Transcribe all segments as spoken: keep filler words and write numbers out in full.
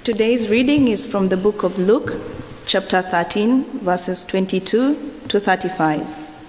Today's reading is from the book of Luke, chapter thirteen, verses twenty-two to thirty-five.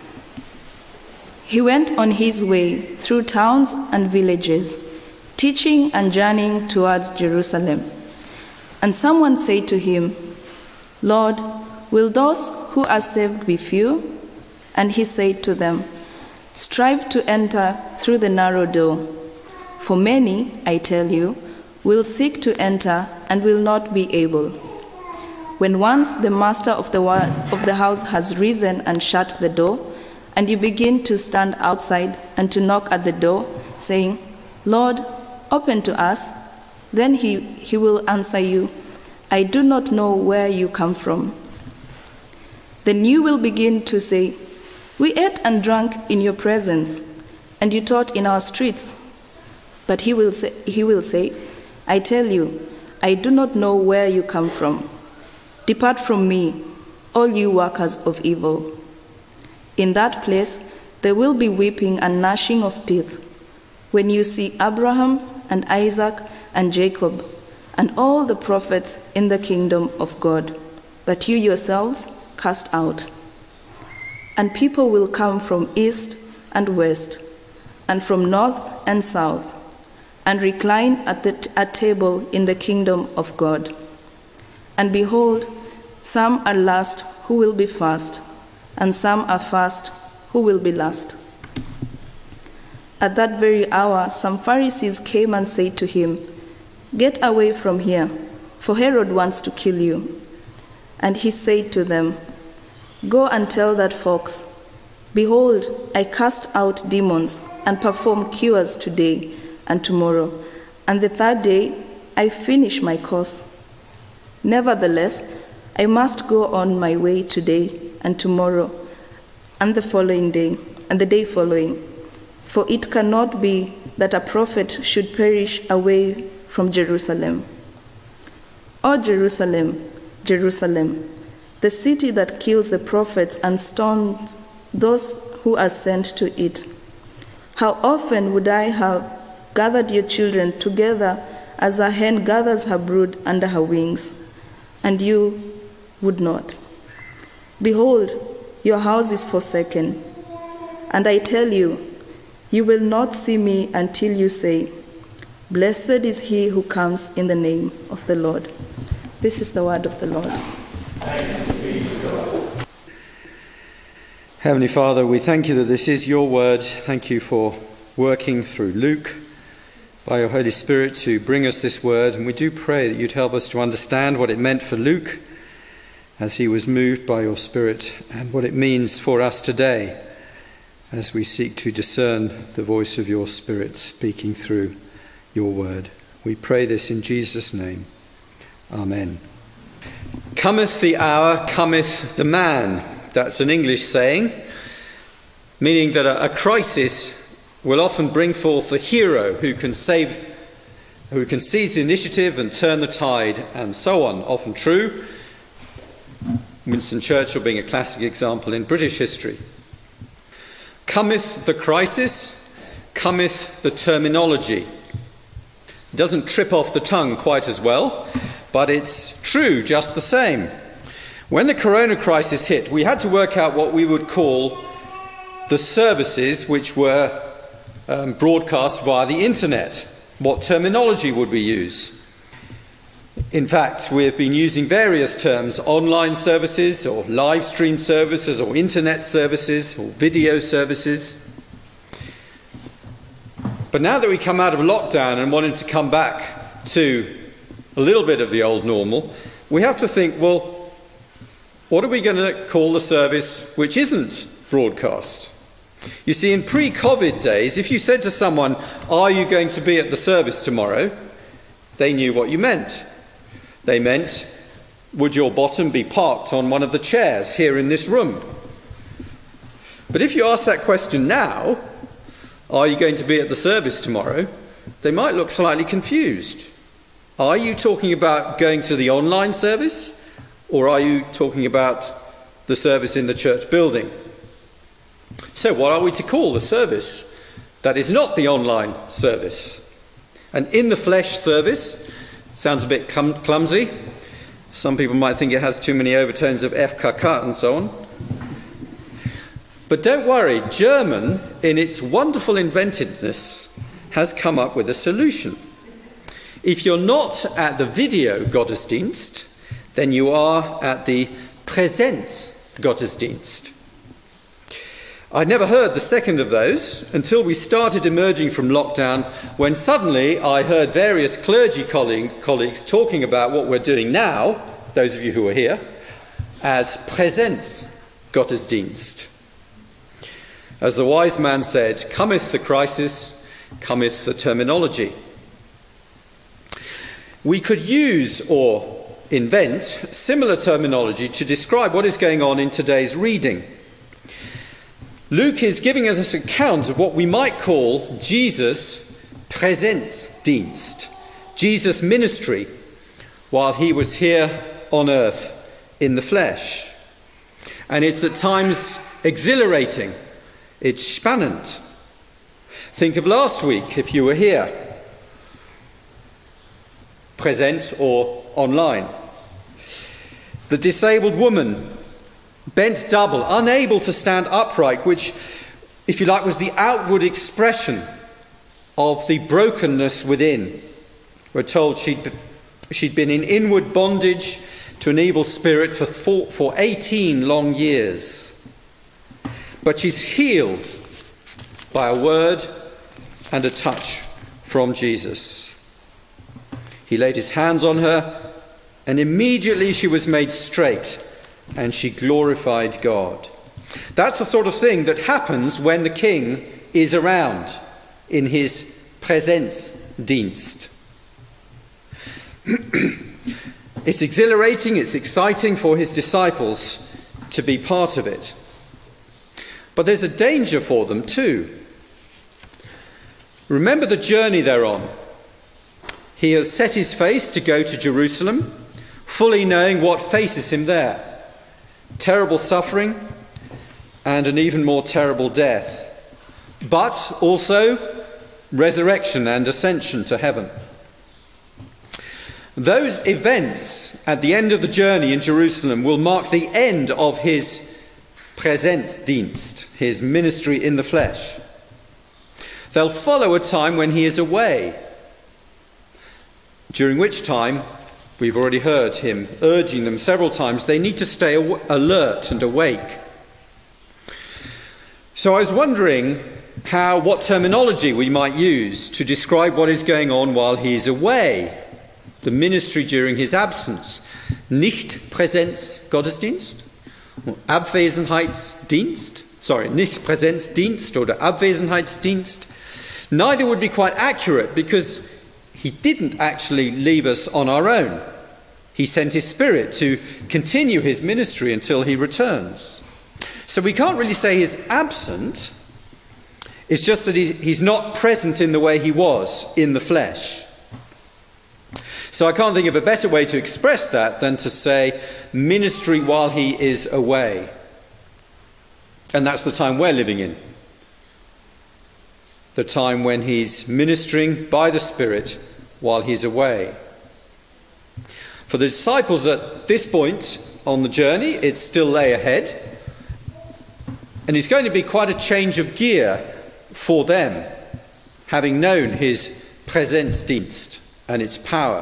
He went on his way through towns and villages, teaching and journeying towards Jerusalem. And someone said to him, "Lord, will those who are saved be few?" And he said to them, "Strive to enter through the narrow door. For many, I tell you, will seek to enter and will not be able. When once the master of the, of the house has risen and shut the door, and you begin to stand outside and to knock at the door, saying, 'Lord, open to us,' then he, he will answer you, 'I do not know where you come from.' Then you will begin to say, 'We ate and drank in your presence, and you taught in our streets.' But he will say, he will say, 'I tell you, I do not know where you come from. Depart from me, all you workers of evil.' In that place there will be weeping and gnashing of teeth, when you see Abraham and Isaac and Jacob and all the prophets in the kingdom of God, but you yourselves cast out. And people will come from east and west, and from north and south, and recline at the t- at table in the kingdom of God. And behold, some are last who will be first, and some are first who will be last." At that very hour, some Pharisees came and said to him, "Get away from here, for Herod wants to kill you." And he said to them, "Go and tell that fox, 'Behold, I cast out demons and perform cures today and tomorrow, and the third day I finish my course. Nevertheless, I must go on my way today and tomorrow and the following day and the day following, for it cannot be that a prophet should perish away from Jerusalem. O Jerusalem, Jerusalem, the city that kills the prophets and stones those who are sent to it. How often would I have gathered your children together as a hen gathers her brood under her wings, and you would not. Behold, your house is forsaken. And I tell you, you will not see me until you say, 'Blessed is he who comes in the name of the Lord.'" This is the word of the Lord. Thanks be to God. Heavenly Father, we thank you that this is your word. Thank you for working through Luke by your Holy Spirit to bring us this word. And we do pray that you'd help us to understand what it meant for Luke as he was moved by your Spirit, and what it means for us today as we seek to discern the voice of your Spirit speaking through your word. We pray this in Jesus' name. Amen. Cometh the hour, cometh the man. That's an English saying, meaning that a, a crisis will often bring forth a hero who can save, who can seize the initiative and turn the tide, and so on. Often true. Winston Churchill being a classic example in British history. Cometh the crisis, cometh the terminology. It doesn't trip off the tongue quite as well, but it's true just the same. When the corona crisis hit, we had to work out what we would call the services which were um, broadcast via the internet. What terminology would we use? In fact, we have been using various terms: online services, or live stream services, or internet services, or video services. But now that we come out of lockdown and wanted to come back to a little bit of the old normal, we have to think, well, what are we going to call the service which isn't broadcast? You see, in pre-COVID days, if you said to someone, "Are you going to be at the service tomorrow?" they knew what you meant. They meant, would your bottom be parked on one of the chairs here in this room? But if you ask that question now, "Are you going to be at the service tomorrow?" they might look slightly confused. Are you talking about going to the online service, or are you talking about the service in the church building? So what are we to call the service that is not the online service? An in the flesh service Sounds a bit clum- clumsy. Some people might think it has too many overtones of F K K and so on. But don't worry, German, in its wonderful inventiveness, has come up with a solution. If you're not at the video Gottesdienst, then you are at the Präsenz-Gottesdienst. I'd never heard the second of those until we started emerging from lockdown, when suddenly I heard various clergy colleagues talking about what we're doing now, those of you who are here, as Präsenz-Gottesdienst. As the wise man said, cometh the crisis, cometh the terminology. We could use or invent similar terminology to describe what is going on in today's reading. Luke is giving us an account of what we might call Jesus' Präsenzdienst, Jesus' ministry while he was here on earth in the flesh. And it's at times exhilarating. It's spannend. Think of last week if you were here, present or online. The disabled woman, bent double, unable to stand upright, which, if you like, was the outward expression of the brokenness within. We're told she'd, she'd been in inward bondage to an evil spirit for, four, for eighteen long years. But she's healed by a word and a touch from Jesus. He laid his hands on her, and immediately she was made straight, and she glorified God. That's the sort of thing that happens when the king is around in his Präsenzdienst. It's exhilarating, it's exciting for his disciples to be part of it. But there's a danger for them too. Remember the journey they're on. He has set his face to go to Jerusalem, fully knowing what faces him there. Terrible suffering and an even more terrible death. But also resurrection and ascension to heaven. Those events at the end of the journey in Jerusalem will mark the end of his Präsenzdienst, his ministry in the flesh. They'll follow a time when he is away, during which time, we've already heard him urging them several times, they need to stay alert and awake. So I was wondering how, what terminology we might use to describe what is going on while he is away, the ministry during his absence. Nicht Präsenzgottesdienst, Abwesenheitsdienst, sorry, nicht Präsenzdienst oder Abwesenheitsdienst. Neither would be quite accurate because he didn't actually leave us on our own. He sent his Spirit to continue his ministry until he returns. So we can't really say he's absent. It's just that he's, he's not present in the way he was in the flesh. So I can't think of a better way to express that than to say ministry while he is away. And that's the time we're living in. The time when he's ministering by the Spirit while he's away. For the disciples at this point on the journey, it still lay ahead. And it's going to be quite a change of gear for them, having known his Präsenzdienst and its power.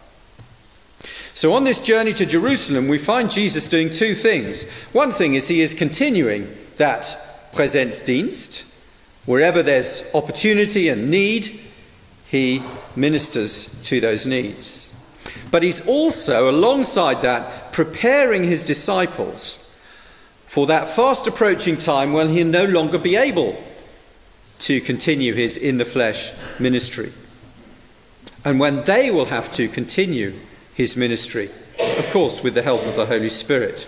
So on this journey to Jerusalem, we find Jesus doing two things. One thing is he is continuing that Präsenzdienst. Wherever there's opportunity and need, he ministers to those needs. But he's also, alongside that, preparing his disciples for that fast approaching time when he'll no longer be able to continue his in-the-flesh ministry. And when they will have to continue his ministry, of course, with the help of the Holy Spirit.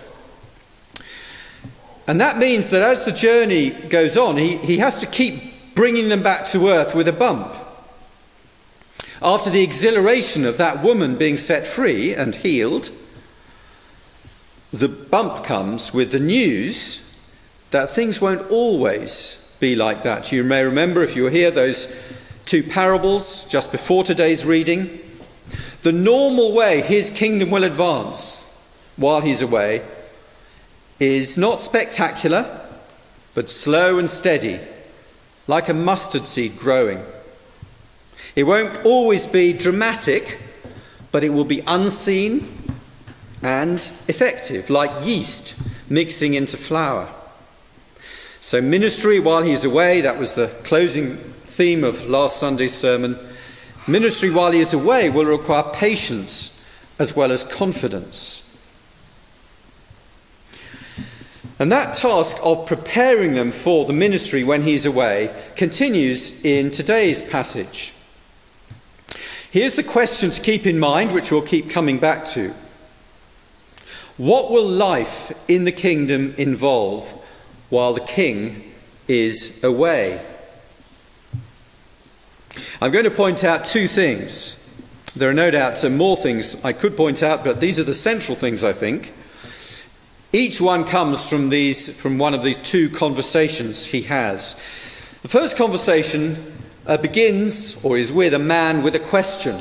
And that means that as the journey goes on, he, he has to keep bringing them back to earth with a bump. After the exhilaration of that woman being set free and healed, the bump comes with the news that things won't always be like that. You may remember, if you were here, those two parables just before today's reading. The normal way his kingdom will advance while he's away is not spectacular, but slow and steady, like a mustard seed growing. It won't always be dramatic, but it will be unseen and effective, like yeast mixing into flour. So ministry while he's away, that was the closing theme of last Sunday's sermon. Ministry while he is away will require patience as well as confidence. And that task of preparing them for the ministry when he's away continues in today's passage. Here's the question to keep in mind, which we'll keep coming back to. What will life in the kingdom involve while the king is away? I'm going to point out two things. There are no doubt some more things I could point out, but these are the central things, I think. Each one comes from these, from one of these two conversations he has. The first conversation uh, begins, or is with, a man with a question.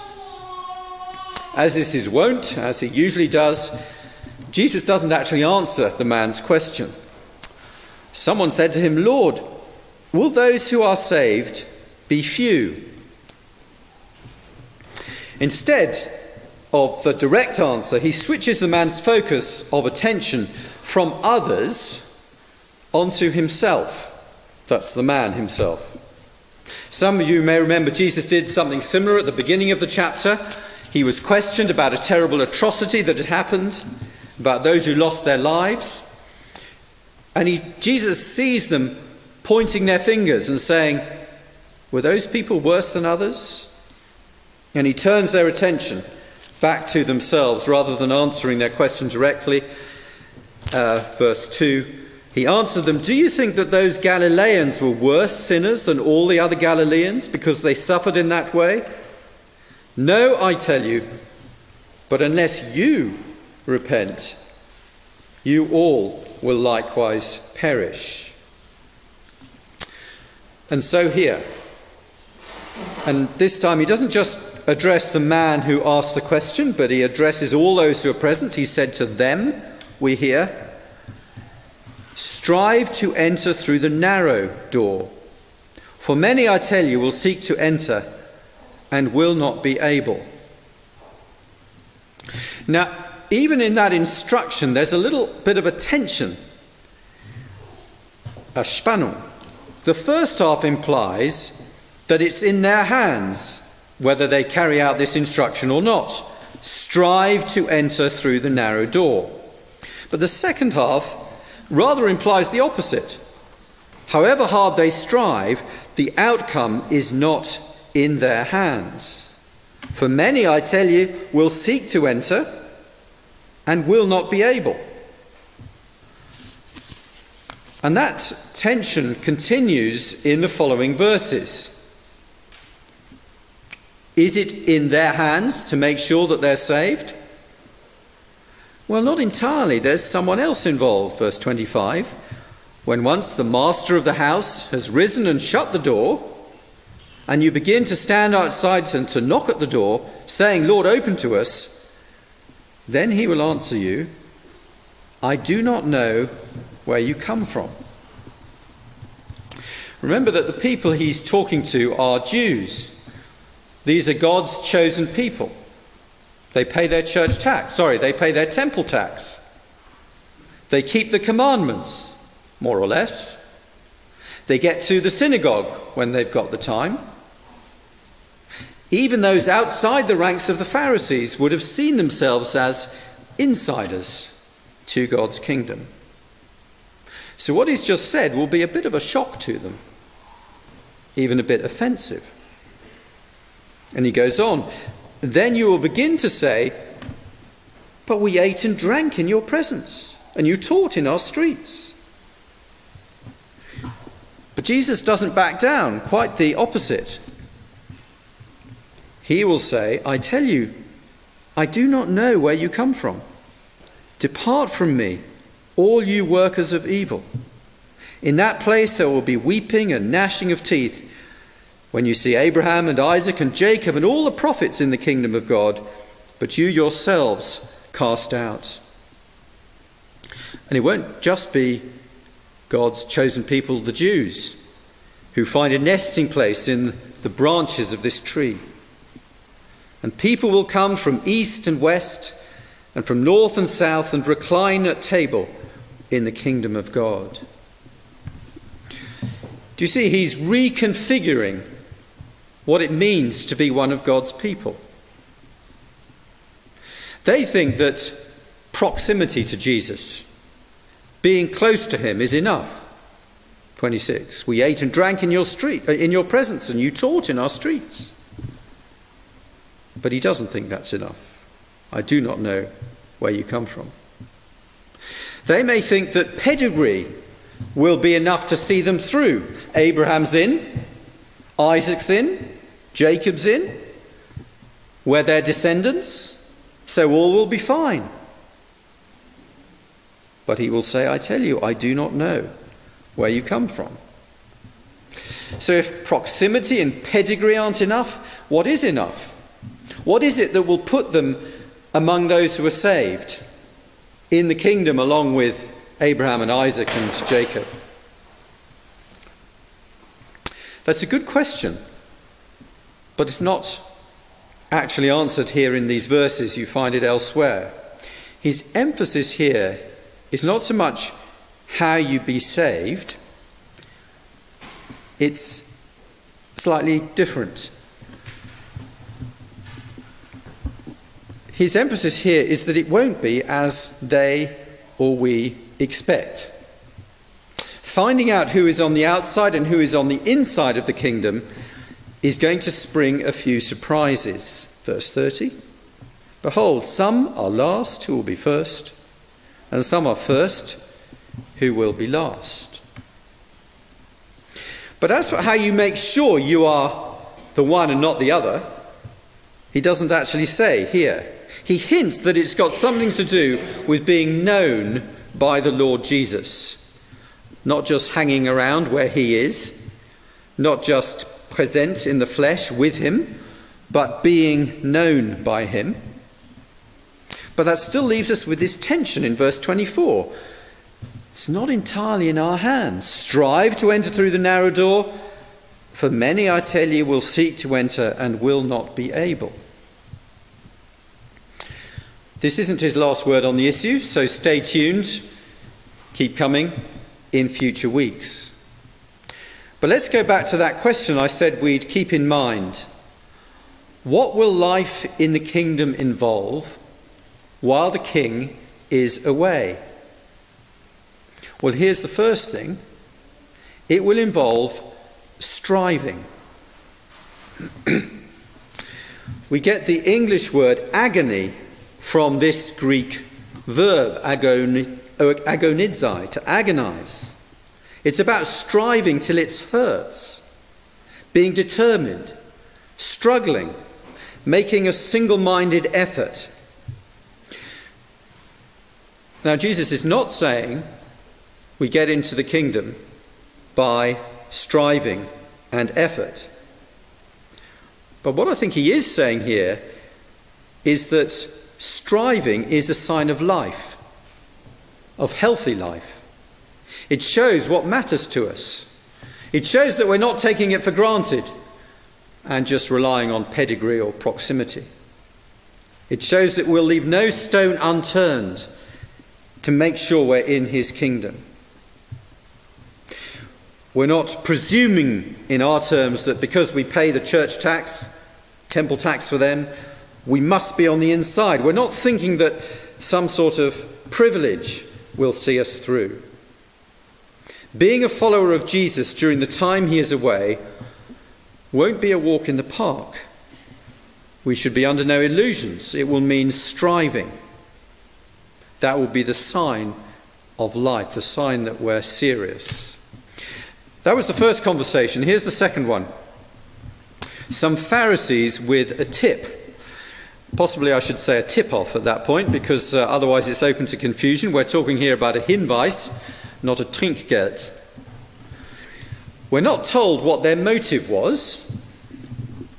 As is his wont, as he usually does, Jesus doesn't actually answer the man's question. Someone said to him, "Lord, will those who are saved be few?" Instead of the direct answer, he switches the man's focus of attention from others onto himself. That's the man himself. Some of you may remember Jesus did something similar at the beginning of the chapter. He was questioned about a terrible atrocity that had happened, about those who lost their lives. And he, Jesus sees them pointing their fingers and saying, "Were those people worse than others?" And he turns their attention back to themselves rather than answering their question directly. Uh, verse two, he answered them, "Do you think that those Galileans were worse sinners than all the other Galileans because they suffered in that way? No, I tell you, but unless you repent, you all will likewise perish." And so here, and this time he doesn't just address the man who asked the question, but he addresses all those who are present. He said to them, we hear, "Strive to enter through the narrow door. For many, I tell you, will seek to enter and will not be able." Now, even in that instruction, there's a little bit of a tension, a Spannung. The first half implies that it's in their hands whether they carry out this instruction or not. Strive to enter through the narrow door. But the second half rather implies the opposite. However hard they strive, the outcome is not in their hands. For many, I tell you, will seek to enter and will not be able. And that tension continues in the following verses. Is it in their hands to make sure that they're saved? Well, not entirely. There's someone else involved. Verse twenty-five. When once the master of the house has risen and shut the door, and you begin to stand outside and to knock at the door, saying, "Lord, open to us," then he will answer you, "I do not know where you come from." Remember that the people he's talking to are Jews. These are God's chosen people. They pay their church tax. Sorry, they pay their temple tax. They keep the commandments, more or less. They get to the synagogue when they've got the time. Even those outside the ranks of the Pharisees would have seen themselves as insiders to God's kingdom. So what he's just said will be a bit of a shock to them, even a bit offensive. And he goes on, "Then you will begin to say, 'But we ate and drank in your presence, and you taught in our streets.'" But Jesus doesn't back down, quite the opposite. He will say, "I tell you, I do not know where you come from. Depart from me, all you workers of evil. In that place there will be weeping and gnashing of teeth. when you see Abraham and Isaac and Jacob and all the prophets in the kingdom of God, but you yourselves cast out. And it won't just be God's chosen people, the Jews, who find a nesting place in the branches of this tree. And people will come from east and west and from north and south and recline at table in the kingdom of God. Do you see? He's reconfiguring what it means to be one of God's people. They think that proximity to Jesus, being close to him, is enough. twenty-six. We ate and drank in your street, in your presence, and you taught in our streets. But he doesn't think that's enough. I do not know where you come from. They may think that pedigree will be enough to see them through. Abraham's in, Isaac's in, Jacob's in. We're their descendants, so all will be fine. But he will say, I tell you, I do not know where you come from. So if proximity and pedigree aren't enough, what is enough? What is it that will put them among those who are saved in the kingdom along with Abraham and Isaac and Jacob? That's a good question, but it's not actually answered here in these verses. You find it elsewhere. His emphasis here is not so much how you be saved, it's slightly different. His emphasis here is that it won't be as they or we expect. Finding out who is on the outside and who is on the inside of the kingdom is going to spring a few surprises. Verse thirty. Behold, some are last who will be first, and some are first who will be last. But as for how you make sure you are the one and not the other, he doesn't actually say here. He hints that it's got something to do with being known by the Lord Jesus. Not just hanging around where he is, not just present in the flesh with him, but being known by him. But that still leaves us with this tension in verse twenty-four. It's not entirely in our hands. Strive to enter through the narrow door, for many, I tell you, will seek to enter and will not be able. This isn't his last word on the issue, so stay tuned. Keep coming in future weeks. But let's go back to that question I said we'd keep in mind. What will life in the kingdom involve while the king is away? Well, here's the first thing. It will involve striving. We get the English word agony from this Greek verb, agoni, agonizai, to agonize. It's about striving till it hurts, being determined, struggling, making a single-minded effort. Now, Jesus is not saying we get into the kingdom by striving and effort. But what I think he is saying here is that striving is a sign of life, of healthy life. It shows what matters to us. It shows that we're not taking it for granted and just relying on pedigree or proximity. It shows that we'll leave no stone unturned to make sure we're in his kingdom. We're not presuming in our terms that because we pay the church tax, temple tax for them, we must be on the inside. We're not thinking that some sort of privilege will see us through. Being a follower of Jesus during the time he is away won't be a walk in the park. We should be under no illusions. It will mean striving. That will be the sign of life, the sign that we're serious. That was the first conversation. Here's the second one. Some Pharisees with a tip. Possibly I should say a tip-off at that point, because uh, otherwise it's open to confusion. We're talking here about a Hinweis, not a Trinkgeld. We're not told what their motive was,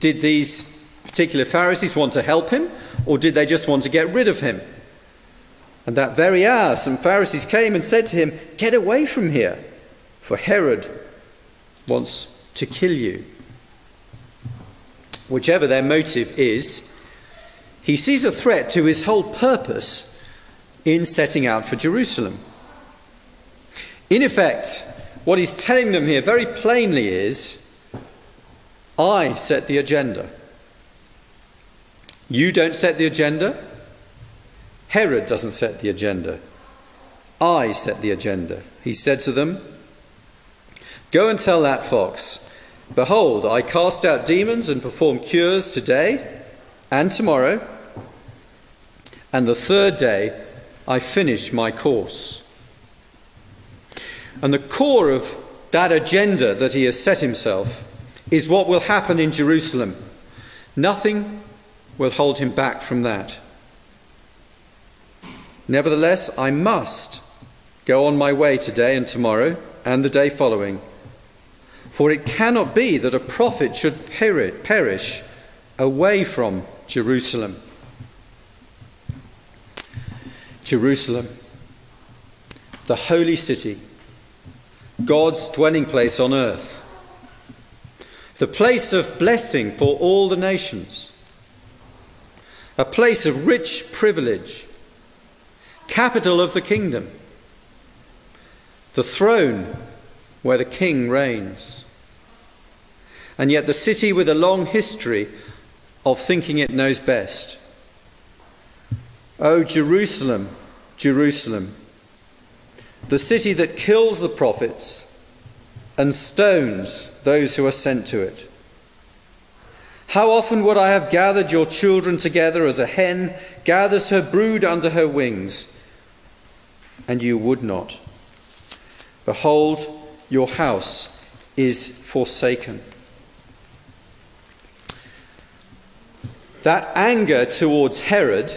Did these particular Pharisees want to help him, or did they just want to get rid of him? And that very hour some Pharisees came and said to him, "Get away from here, for Herod wants to kill you." Whichever their motive is, he sees a threat to his whole purpose in setting out for Jerusalem. In effect, what he's telling them here very plainly is, I set the agenda. You don't set the agenda. Herod doesn't set the agenda. I set the agenda. He said to them, "Go and tell that fox, behold, I cast out demons and perform cures today and tomorrow, and the third day I finish my course." And the core of that agenda that he has set himself is what will happen in Jerusalem. Nothing will hold him back from that. "Nevertheless, I must go on my way today and tomorrow and the day following. For it cannot be that a prophet should perish away from Jerusalem." Jerusalem, the holy city, God's dwelling place on earth, the place of blessing for all the nations, a place of rich privilege, capital of the kingdom, the throne where the king reigns, and yet the city with a long history of thinking it knows best. Oh, Jerusalem, Jerusalem, the city that kills the prophets and stones those who are sent to it. How often would I have gathered your children together as a hen gathers her brood under her wings, and you would not. Behold, your house is forsaken. That anger towards Herod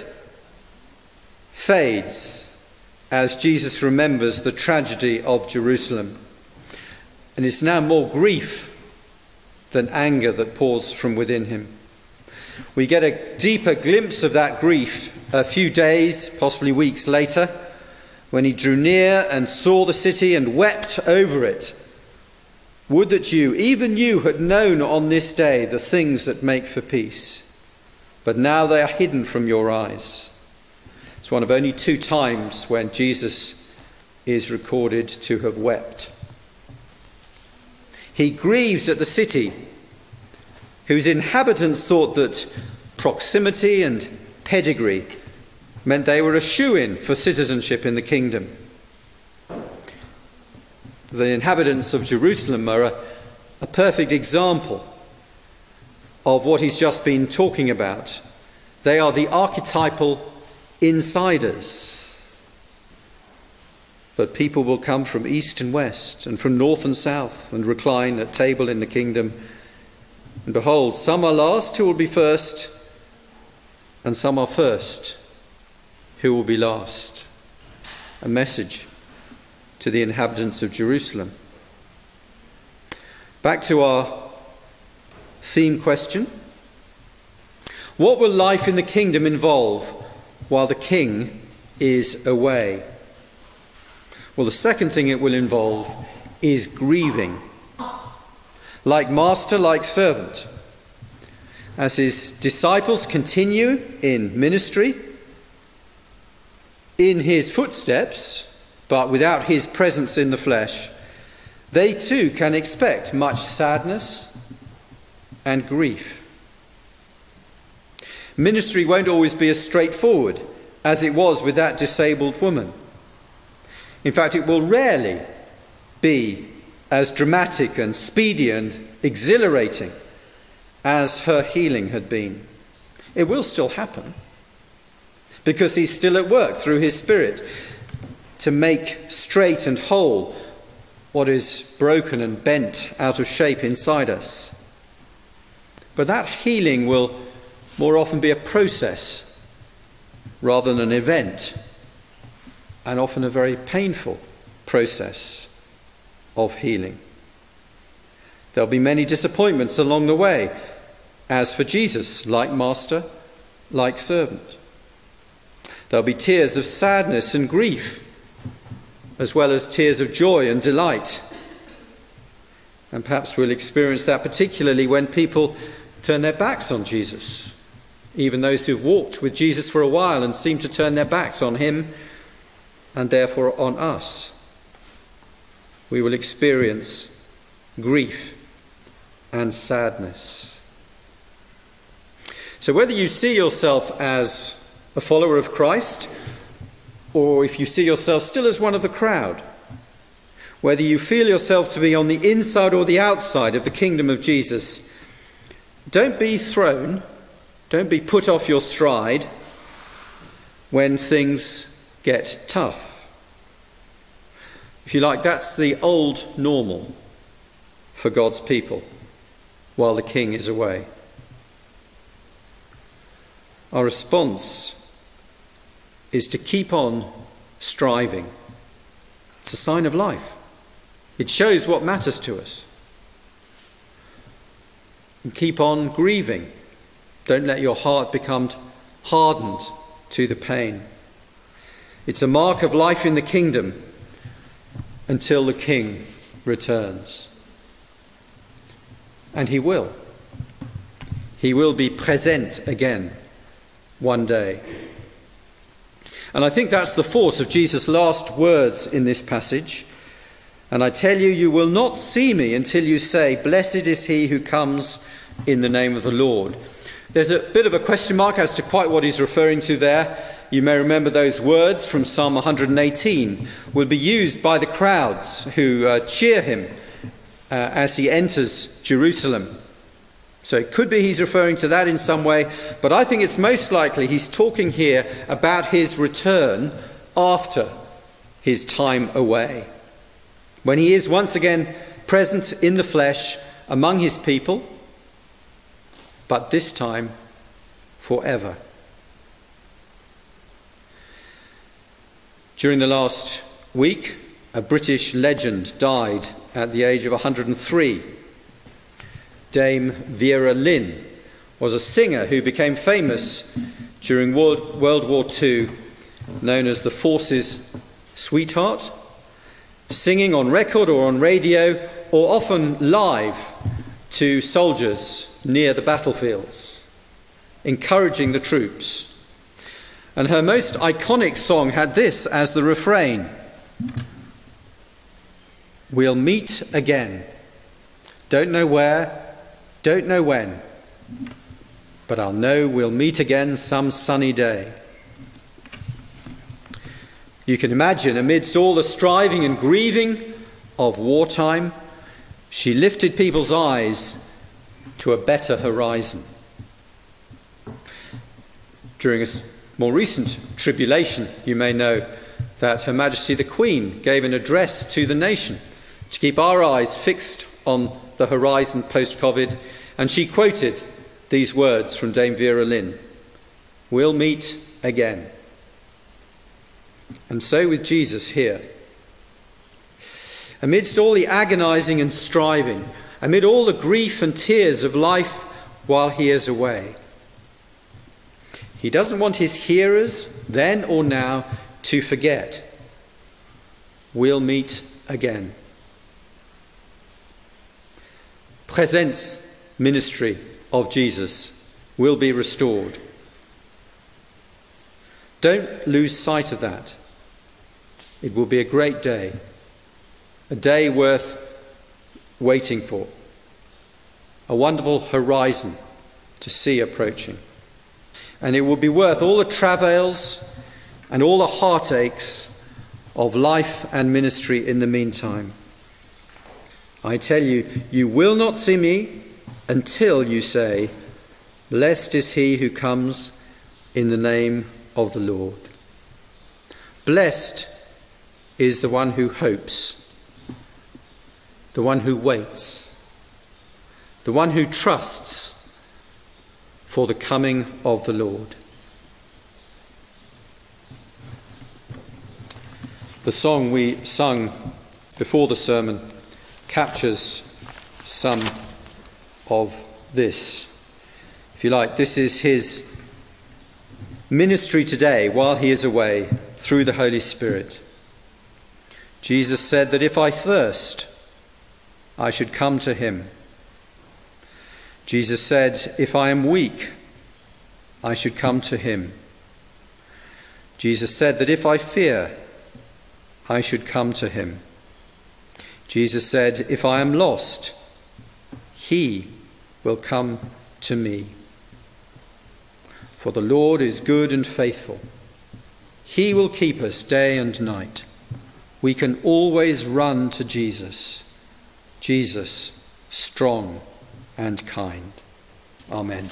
fades as Jesus remembers the tragedy of Jerusalem. And it's now more grief than anger that pours from within him. We get a deeper glimpse of that grief a few days, possibly weeks later, when he drew near and saw the city and wept over it. "Would that you, even you, had known on this day the things that make for peace, but now they are hidden from your eyes." It's one of only two times when Jesus is recorded to have wept. He grieves at the city, whose inhabitants thought that proximity and pedigree meant they were a shoo-in for citizenship in the kingdom. The inhabitants of Jerusalem are a, a perfect example of what he's just been talking about. They are the archetypal insiders. But people will come from east and west and from north and south and recline at table in the kingdom. And behold, some are last who will be first, and some are first who will be last. A message to the inhabitants of Jerusalem. Back to our theme question. What will life in the kingdom involve while the king is away? Well, the second thing it will involve is grieving. Like master, like servant. As his disciples continue in ministry, in his footsteps, but without his presence in the flesh, they too can expect much sadness and grief. Ministry won't always be as straightforward as it was with that disabled woman. In fact, it will rarely be as dramatic and speedy and exhilarating as her healing had been. It will still happen because he's still at work through his Spirit to make straight and whole what is broken and bent out of shape inside us. But that healing will more often be a process rather than an event, and often a very painful process of healing. There'll be many disappointments along the way, as for Jesus, like master, like servant. There'll be tears of sadness and grief, as well as tears of joy and delight. And perhaps we'll experience that particularly when people turn their backs on Jesus. Even those who've walked with Jesus for a while and seem to turn their backs on him and therefore on us. We will experience grief and sadness. So whether you see yourself as a follower of Christ, or if you see yourself still as one of the crowd, whether you feel yourself to be on the inside or the outside of the kingdom of Jesus, don't be thrown, don't be put off your stride when things get tough. If you like, that's the old normal for God's people while the king is away. Our response is to keep on striving. It's a sign of life. It shows what matters to us. And keep on grieving. Don't let your heart become hardened to the pain. It's a mark of life in the kingdom until the king returns. And he will. He will be present again one day. And I think that's the force of Jesus' last words in this passage. And I tell you, you will not see me until you say, blessed is he who comes in the name of the Lord. There's a bit of a question mark as to quite what he's referring to there. You may remember those words from Psalm one hundred eighteen will be used by the crowds who uh, cheer him uh, as he enters Jerusalem. So it could be he's referring to that in some way, but I think it's most likely he's talking here about his return after his time away, when he is once again present in the flesh among his people, but this time forever. During the last week, a British legend died at the age of one hundred and three. Dame Vera Lynn was a singer who became famous during World, World War Two, known as the Force's sweetheart, singing on record or on radio, or often live to soldiers near the battlefields, encouraging the troops. And her most iconic song had this as the refrain: we'll meet again. Don't know where, don't know when, but I'll know we'll meet again some sunny day. You can imagine, amidst all the striving and grieving of wartime, she lifted people's eyes to a better horizon. During a more recent tribulation, you may know that Her Majesty the Queen gave an address to the nation to keep our eyes fixed on the horizon post-COVID, and she quoted these words from Dame Vera Lynn: we'll meet again. And so with Jesus here. Amidst all the agonizing and striving, amid all the grief and tears of life while he is away, he doesn't want his hearers, then or now, to forget. We'll meet again. Presence ministry of Jesus will be restored. Don't lose sight of that. It will be a great day, a day worth waiting for, a wonderful horizon to see approaching. And it will be worth all the travails and all the heartaches of life and ministry in the meantime. I tell you, you will not see me until you say, blessed is he who comes in the name of the Lord. Blessed is the one who hopes, the one who waits, the one who trusts for the coming of the Lord. The song we sung before the sermon captures some of this. If you like, this is his ministry today while he is away through the Holy Spirit. Jesus said that if I thirst, I should come to him. Jesus said, if I am weak, I should come to him. Jesus said that if I fear, I should come to him. Jesus said, if I am lost, he will come to me. For the Lord is good and faithful. He will keep us day and night. We can always run to Jesus. Jesus, strong and kind. Amen.